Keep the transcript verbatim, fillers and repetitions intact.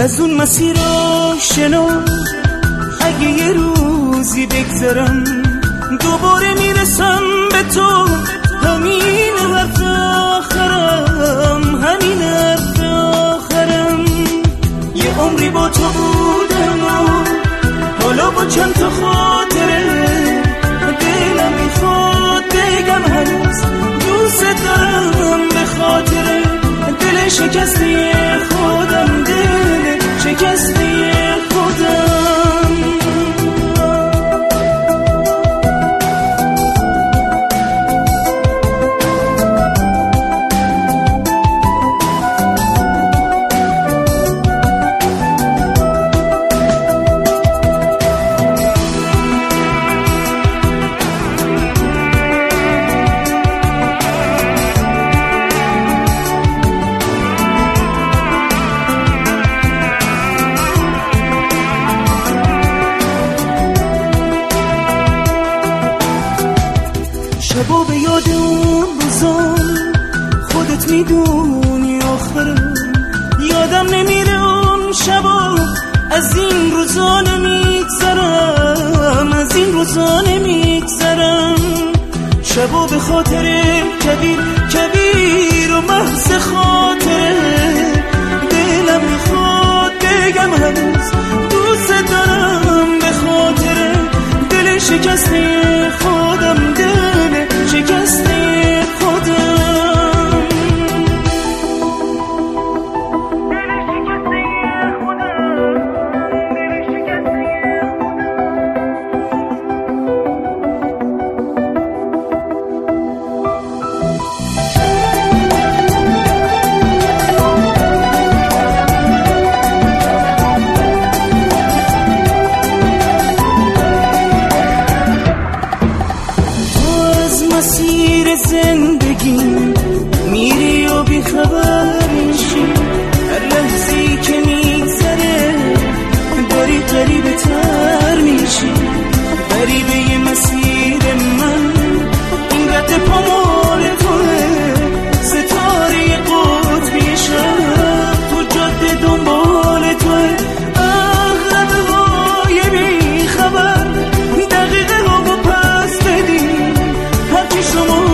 از اون مسیر آشنا اگه یه روزی بگذرم دوباره میرسم به تو، همین حرف آخرم، همین حرف آخرم. یه عمری با تو بودم و حالا با چند تا خاطره دلم میخواد بگم هنوز دوست دارم، به خاطر دل شکسته خودم، دل شکسته خودم. شبا به یاد اون روزان خودت میدونی آخرم، یادم نمیره اون شبا، از این روزا نمیگذرم، از این روزا نمیگذرم. شبا به خاطر کبیر کبیر و محض خاطره دلم میخواد بگم هنوز دوست دارم، به خاطر دل شکسته خودم، دل شکسته خودم. مسیر زندگی میری و بیخبر میشی، هر لحظه‌ای که میگذره داری غریبه تر میشی. غریبه ی مسیر من این رد پامال توه، ستاره قطبی شب تو جاده دنبال توه. اغلب های بیخبر دقیقه ها با پس بدی، هرچی شما